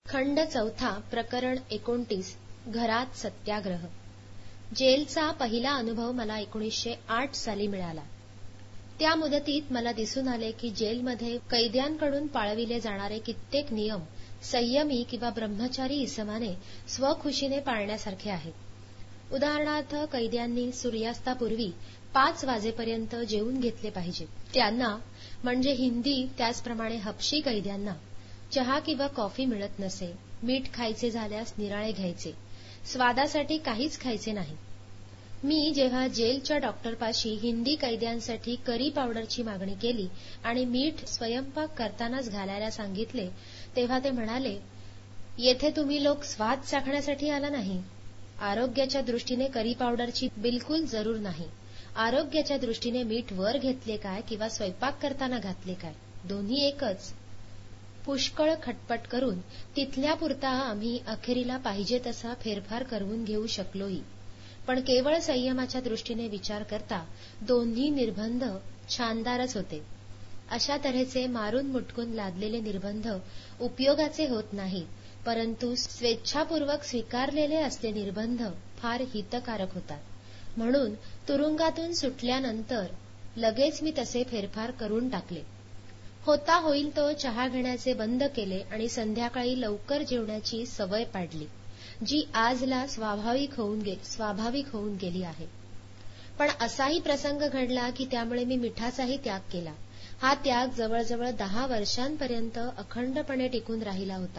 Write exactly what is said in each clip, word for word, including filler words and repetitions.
खंड चौथा प्रकरण एकोणतीस घरात सत्याग्रह. जेलचा पहिला अनुभव मला एकोणीसशे आठ साली मिळाला. त्या मुदतीत मला दिसून आले की जेलमध्ये कैद्यांकडून पाळविले जाणारे कित्येक नियम संयमी किंवा ब्रह्मचारी इसमाने स्वखुशीने पाळण्यासारखे आहेत. उदाहरणार्थ, कैद्यांनी सूर्यास्तापूर्वी पाच वाजेपर्यंत जेवून घेतले पाहिजे. त्यांना म्हणजे हिंदी त्याचप्रमाणे हबशी कैद्यांना चहा किंवा कॉफी मिळत नसे. मीठ खायचे झाल्यास निराळे घ्यायचे. स्वादासाठी काहीच खायचे नाही. मी जेव्हा जेलच्या डॉक्टरपाशी हिंदी कैद्यांसाठी करी पावडरची मागणी केली आणि मीठ स्वयंपाक करतानाच घालायला सांगितले, तेव्हा ते म्हणाले, येथे तुम्ही लोक स्वाद चाखण्यासाठी आला नाही. आरोग्याच्या दृष्टीने करी पावडरची बिलकुल जरूर नाही. आरोग्याच्या दृष्टीने मीठ वर घेतले काय किंवा स्वयंपाक करताना घातले काय, दोन्ही एकच. पुष्कळ खटपट करून तिथल्यापुरता आम्ही अखेरीला पाहिजे तसा फेरफार करवून घेऊ शकलोही. पण केवळ संयमाच्या दृष्टीने विचार करता दोन्ही निर्बंध छानदारच होते. अशा तऱ्हेचे मारून मुटकून लादलेले निर्बंध उपयोगाचे होत नाहीत, परंतु स्वेच्छापूर्वक स्वीकारलेले असले निर्बंध फार हितकारक होतात. म्हणून तुरुंगातून सुटल्यानंतर लगेच मी तसे फेरफार करून टाकले. होता होईल तो चहा घेण्याचे बंद केले आणि संध्याकाळी लवकर जेवण्याची सवय पाडली, जी आजला स्वाभाविक होऊन गे स्वाभाविक होऊन गेली आहे. पण असाही प्रसंग घडला की त्यामुळे मी मिठाचाही त्याग केला. हा त्याग जवळजवळ दहा वर्षांपर्यंत अखंडपणे टिकून राहिला होता.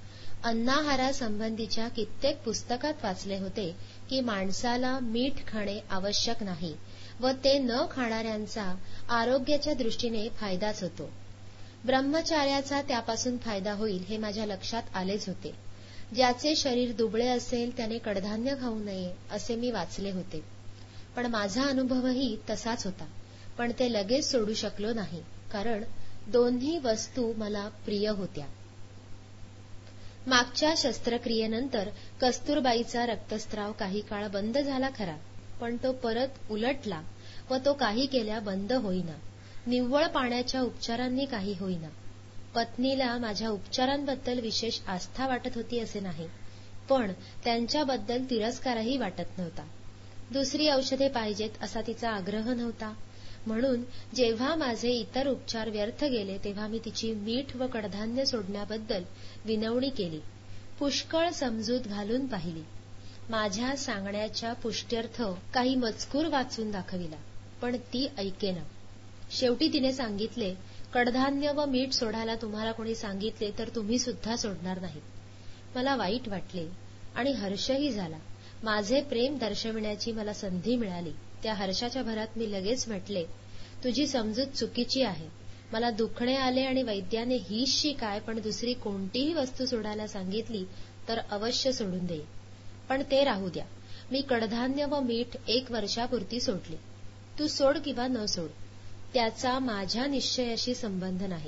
अन्नाहारासंबंधीच्या कित्येक पुस्तकात वाचले होते की माणसाला मीठ खाणे आवश्यक नाही व ते न खाणाऱ्यांचा आरोग्याच्या दृष्टीने फायदाच होतो. ब्रह्मचार्याचा त्यापासून फायदा होईल हे माझ्या लक्षात आलेच होते. ज्याचे शरीर दुबळे असेल त्याने कडधान्य खाऊ नये असे मी वाचले होते. पण माझा अनुभवही तसाच होता. पण ते लगेच सोडू शकलो नाही, कारण दोन्ही वस्तू मला प्रिय होत्या. मागच्या शस्त्रक्रियेनंतर कस्तुरबाईचा रक्तस्राव काही काळ बंद झाला खरा, पण तो परत उलटला व तो काही केल्या बंद होईना. निव्वळ पाण्याच्या उपचारांनी काही होईना. पत्नीला माझ्या उपचारांबद्दल विशेष आस्था वाटत होती असे नाही, पण त्यांच्याबद्दल तिरस्कारही वाटत नव्हता. दुसरी औषधे पाहिजेत असा तिचा आग्रह नव्हता. म्हणून जेव्हा माझे इतर उपचार व्यर्थ गेले तेव्हा मी तिची मीठ व कडधान्य सोडण्याबद्दल विनवणी केली. पुष्कळ समजूत घालून पाहिली. माझ्या सांगण्याच्या पुष्ट्यर्थ काही मजकूर वाचून दाखविला, पण ती ऐकेना. शेवटी तिने सांगितले, कडधान्य व मीठ सोडायला तुम्हाला कोणी सांगितले तर तुम्ही सुद्धा सोडणार नाही. मला वाईट वाटले आणि हर्षही झाला. माझे प्रेम दर्शविण्याची मला संधी मिळाली. त्या हर्षाच्या भरात मी लगेच म्हटले, तुझी समजूत चुकीची आहे. मला दुखणे आले आणि वैद्याने हीचशी काय पण दुसरी कोणतीही वस्तू सोडायला सांगितली तर अवश्य सोडून देईन. पण ते राहू द्या. मी कडधान्य व मीठ एक वर्षापुरती सोडली. तू सोड किंवा न सोड, त्याचा माझ्या निश्चयाशी संबंध नाही.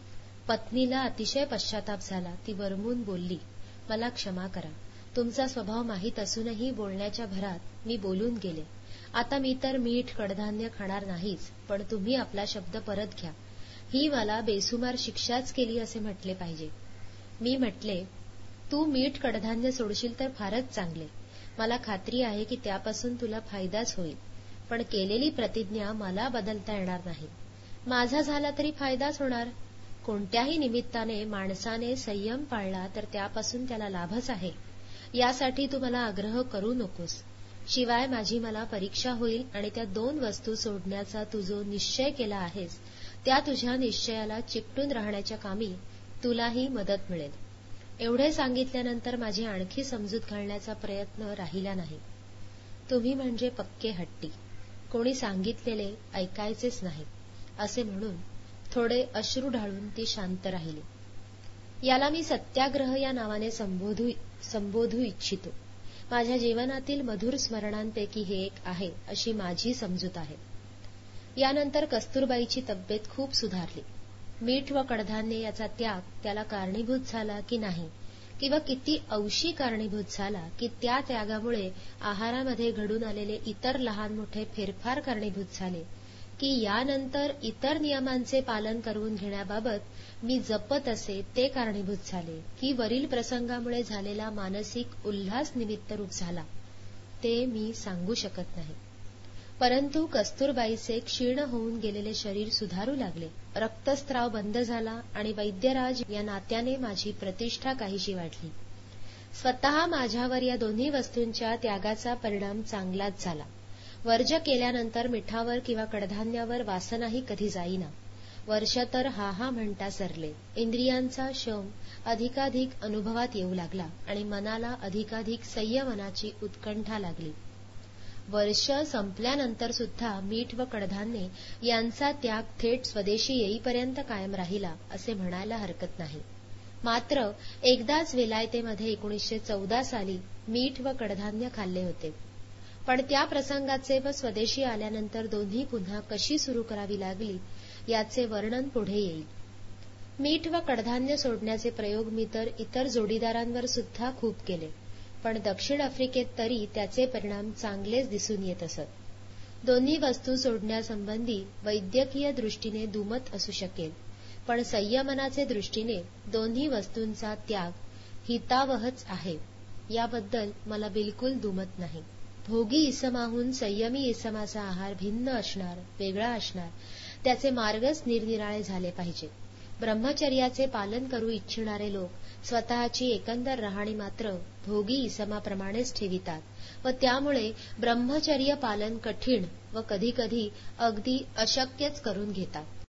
पत्नीला अतिशय पश्चाताप झाला. ती वरमून बोलली, मला क्षमा करा. तुमचा स्वभाव माहीत असूनही बोलण्याच्या भरात मी बोलून गेले. आता मी तर मीठ कडधान्य खाणार नाहीच, पण तुम्ही आपला शब्द परत घ्या. ही मला बेसुमार शिक्षाच केली असे म्हटले पाहिजे. मी म्हटले, तू मीठ कडधान्य सोडशील तर फारच चांगले. मला खात्री आहे की त्यापासून तुला फायदाच होईल. पण केलेली प्रतिज्ञा मला बदलता येणार नाही. माझा झाला तरी फायदाच होणार. कोणत्याही निमित्ताने माणसाने संयम पाळला तर त्यापासून त्याला लाभच आहे. यासाठी तू मला आग्रह करू नकोस. शिवाय माझी मला परीक्षा होईल आणि त्या दोन वस्तू सोडण्याचा तू जो निश्चय केला आहेस त्या तुझ्या निश्चयाला चिकटून राहण्याच्या कामी तुलाही मदत मिळेल. एवढे सांगितल्यानंतर माझी आणखी समजूत घालण्याचा प्रयत्न राहिला नाही. तुम्ही म्हणजे पक्के हट्टी. कोणी सांगितलेले ऐकायचेच नाही असे म्हणून थोडे अश्रू ढाळून ती शांत राहिली. याला मी सत्याग्रह या नावाने संबोधू संबोधू इच्छितो. माझ्या जीवनातील मधुर स्मरणांपैकी हे एक आहे अशी माझी समजूत आहे. यानंतर कस्तुरबाईची तब्येत खूप सुधारली. मीठ व कडधान्य याचा त्याग त्याला कारणीभूत झाला की नाही, किंवा किती अंशी कारणीभूत झाला की त्या त्यागामुळे आहारामध्ये घडून आलेले इतर लहान मोठे फेरफार कारणीभूत झाले, की यानंतर इतर नियमांचे पालन करून घेण्याबाबत मी जपत असे ते कारणीभूत झाले, की वरील प्रसंगामुळे झालेला मानसिक उल्हास निमित्तरूप झाला, ते मी सांगू शकत नाही. परंतु कस्तुरबाईचे क्षीण होऊन गेलेले शरीर सुधारू लागले, रक्तस्राव बंद झाला आणि वैद्यराज या नात्याने माझी प्रतिष्ठा काहीशी वाढली. स्वतः माझ्यावर या दोन्ही वस्तूंच्या त्यागाचा परिणाम चांगलाच झाला. वर्ज्य केल्यानंतर मिठावर किंवा कडधान्यावर वासनाही कधी जाईना. वर्ष तर हा हा म्हणता सरले. इंद्रियांचा शम अधिकाधिक अनुभवात येऊ लागला आणि मनाला अधिकाधिक संयमनाची उत्कंठा लागली. वर्ष संपल्यानंतर सुद्धा मीठ व कडधान्ये यांचा त्याग थेट स्वदेशी येईपर्यंत कायम राहिला असे म्हणायला हरकत नाही. मात्र एकदाच विलायतेमध्ये एकोणीसशे चौदा साली मीठ व कडधान्य खाल्ले होते. पण त्या प्रसंगाचे व स्वदेशी आल्यानंतर दोन्ही पुन्हा कशी सुरू करावी लागली याचे वर्णन पुढे येईल. मीठ व कडधान्य सोडण्याचे प्रयोग मी तर इतर जोडीदारांवर सुद्धा खूप केले, पण दक्षिण आफ्रिकेत तरी त्याचे परिणाम चांगलेच दिसून येत असत. दोन्ही वस्तू सोडण्यासंबंधी वैद्यकीय दृष्टीने दुमत असू शकेल, पण संयमनाचे दृष्टीने दोन्ही वस्तूंचा त्याग हितावहच आहे, याबद्दल मला बिलकुल दुमत नाही. भोगी इसमाहून संयमी इसमाचा आहार भिन्न असणार, वेगळा असणार, त्याचे मार्गच निरनिराळे झाले पाहिजे. ब्रह्मचर्याचे पालन करू इच्छिणारे लोक स्वतःची एकंदर राहणी मात्र भोगी इसमाप्रमाणेच ठेवितात व त्यामुळे ब्रह्मचर्य पालन कठीण व कधीकधी अगदी अशक्यच करून घेतात.